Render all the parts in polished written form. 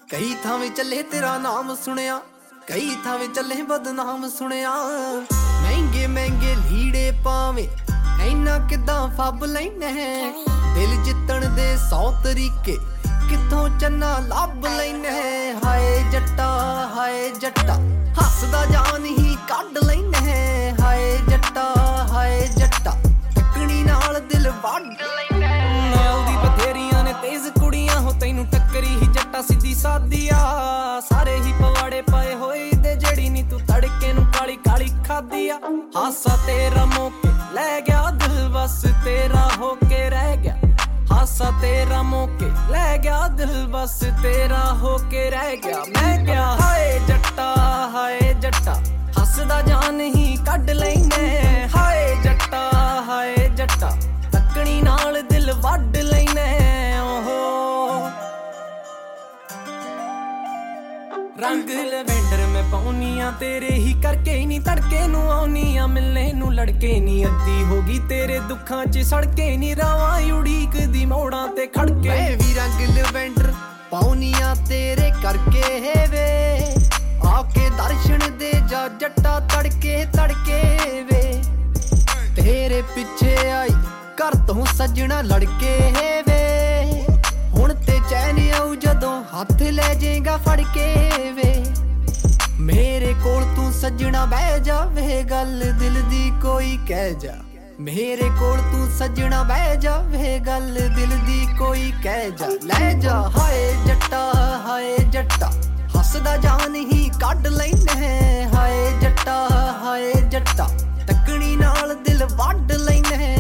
ਕਈ ਥਾਵੇਂ ਚੱਲੇ ਤੇਰਾ ਨਾਮ ਸੁਣਿਆ, ਕਈ ਥਾਵੇਂ ਚੱਲੇ ਬਦਨਾਮ ਸੁਣਿਆ। ਮਹਿੰਗੇ ਮਹਿੰਗੇ ਲੀੜੇ ਪਾਵੇਂ ਐਨਾ ਕਿੱਦਾਂ ਫੱਬ ਲੈਨੇ, ਦਿਲ ਜਿੱਤਣ ਦੇ 100 ਤਰੀਕੇ ਕਿੱਥੋਂ ਚੰਨਾ ਲੱਭ ਲੈਨੇ। ਹਾਏ ਜੱਟਾ ਹਾਏ ਜੱਟਾ ਹੱਸਦਾ ਜਾਨ ਹੀ ਕੱਢ ਲੈਨੇ। ਹਾਏ ਜੱਟਾ ਹਾਏ ਜੱਟਾ ਟੱਕਣੀ ਨਾਲ ਦਿਲ ਵੱਢ ਲੈਨੇ। ਨਾਲ ਦੀ ਬਥੇਰੀਆਂ ਨੇ ਤੇਜ਼ ਕੁੜੀਆਂ ਹੋ, ਤੈਨੂੰ ਟੱਕਰੀ ਹੀ ਜੱਟਾ ਸਿੱਧੀ ਸਾਦੀਆ। ਸਾਰੇ ਹੀ ਪਵਾੜੇ ਪਾਏ ਹੋਏ ਦੇ ਜਿਹੜੀ ਨੀ ਤੂੰ ਤੜਕੇ ਨੂੰ ਕਾਲੀ ਕਾਲੀ ਖਾਦੀ ਆ। ਹਾਸਾ ਤੇਰਾ ਮੌਕੇ ਲੈ ਗਿਆ ਦਿਲ ਬਸ ਤੇਰਾ ਹੋ ਕੇ ਰਹਿ ਗਿਆ। ਹਾਸਾ ਤੇਰਾ ਮੌਕੇ ਲੈ ਗਿਆ ਦਿਲ ਬਸ ਤੇਰਾ ਹੋ ਕੇ ਰਹਿ ਗਿਆ। ਮੈਂ ਕਿਹਾ ਹਾਏ ਜੱਟਾ ਹਾਏ ਜੱਟਾ ਹੱਸਦਾ ਜਾਨ ਹੀ ਕੱਢ ਲੈਨੇ। ਹਾਏ ਜੱਟਾ ਹਾਏ ਜੱਟਾ ਤੱਕਣੀ ਨਾਲ ਦਿਲ ਵੱਢ ਲੈਨੇ। ਰੰਗ ਲਵੈਂਡਰ ਮੈਂ ਪਾਉਨੀਆਂ ਤੇਰੇ ਹੀ ਕਰਕੇ ਨੀ ਤੜਕੇ ਨੂੰ ਆਉਨੀਆਂ ਮਿਲਣੇ ਨੂੰ ਲੜਕੇ ਨੀ। ਅੱਧੀ ਹੋ ਗਈ ਤੇਰੇ ਦੁੱਖਾਂ 'ਚ ਸੜਕੇ ਨੀ ਰਾਵਾਂ ਉਡੀਕਦੀ ਮੋੜਾਂ ਤੇ ਖੜਕੇ। ਮੈਂ ਵੀ ਰੰਗ ਲਵੈਂਡਰ ਪਾਉਨੀਆਂ ਤੇਰੇ ਕਰਕੇ ਵੇ, ਆ ਕੇ ਦਰਸ਼ਨ ਦੇ ਜਾ ਜੱਟਾ ਤੜਕੇ ਤੜਕੇ ਵੇ। ਤੇਰੇ ਪਿੱਛੇ ਆਈ ਘਰ ਤੋਂ ਸੱਜਣਾ ਲੜਕੇ ਵੇ, ਹੁਣ ਤੇ ਚੈਨ ਆਊ ਜਦੋਂ ਹੱਥ ਲੈ ਜਾਏਗਾ ਫੜ ਕੇ ਵੇ। ਮੇਰੇ ਕੋਲ ਤੂੰ ਸੱਜਣਾ ਬਹਿ ਜਾ ਵੇ, ਗੱਲ ਦਿਲ ਦੀ ਕੋਈ ਕਹਿ ਜਾ। ਮੇਰੇ ਕੋਲ ਤੂੰ ਸੱਜਣਾ ਬਹਿ ਜਾ ਵੇ, ਗੱਲ ਦਿਲ ਦੀ ਕੋਈ ਕਹਿ ਜਾ। ਲੈ ਜਾ ਹਾਏ ਜੱਟਾ ਹਾਏ ਜੱਟਾ ਹੱਸਦਾ ਜਾਨ ਹੀ ਕੱਢ ਲੈਨੇ। ਹਾਏ ਜੱਟਾ ਹਾਏ ਜੱਟਾ ਤੱਕਣੀ ਨਾਲ ਦਿਲ ਵੱਢ ਲੈਨੇ।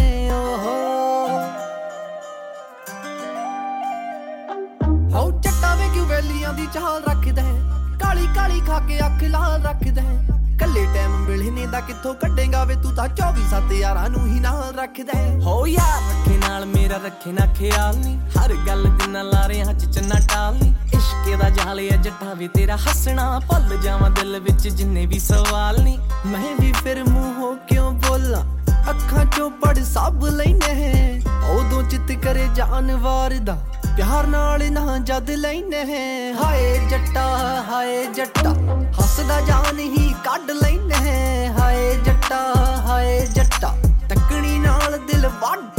ਹੋ ਜੱਟਾ ਵੇ ਕਿਉਂ ਵੈਲੀਆਂ ਦੀ ਚਾਲ ਰੱਖਦਾ, ਕਾਲੀ ਕਾਲੀ ਖਾ ਕੇ ਅੱਖ ਲਾਲ ਰੱਖਦਾ। ਕੱਲੇ ਟਾਈਮ ਮਿਲਣੇ ਦਾ ਕਿੱਥੋਂ ਕੱਢੇਗਾ ਵੇ, ਤੂੰ ਤਾਂ 24/7 ਯਾਰਾਂ ਨੂੰ ਹੀ ਨਾਲ ਰੱਖਦਾ। ਹੋ ਯਾਰ ਰੱਖੇ ਨਾਲ ਮੇਰਾ ਰੱਖੇ ਨਾ ਖਿਆਲ ਨੀ, ਹਰ ਗੱਲ ਦਿਨਾਂ ਲਾਰਿਆਂ 'ਚ ਚੰਨਾ ਟਾਲ ਨੀ। ਇਸ਼ਕੇ ਦਾ ਜਾਲ ਆ ਜੱਟਾ ਵੇ ਤੇਰਾ ਹੱਸਣਾ, ਭੁੱਲ ਜਾਵਾਂ ਦਿਲ ਵਿੱਚ ਜਿੰਨੇ ਵੀ ਸਵਾਲ ਨੀ। ਮੈਂ ਵੀ ਫਿਰ ਮੂੰਹੋਂ ਕਿਉਂ ਬੋਲਾਂ, ਅੱਖਾਂ 'ਚੋਂ ਪੜ ਸਭ ਲੈਨੇ। ਉਦੋਂ ਚਿੱਤ ਕਰੇ ਜਾਨਵਾਰ ਦਾ ਪਿਆਰ ਨਾਲ ਨਾ ਜਦ ਲੈਨੇ। ਹਾਏ ਜੱਟਾ ਹਾਏ ਜੱਟਾ ਹੱਸਦਾ ਜਾਨ ਹੀ ਕੱਢ ਲੈਨੇ। ਹਾਏ ਜੱਟਾ ਹਾਏ ਜੱਟਾ ਤੱਕਣੀ ਨਾਲ ਦਿਲ ਵੱਢ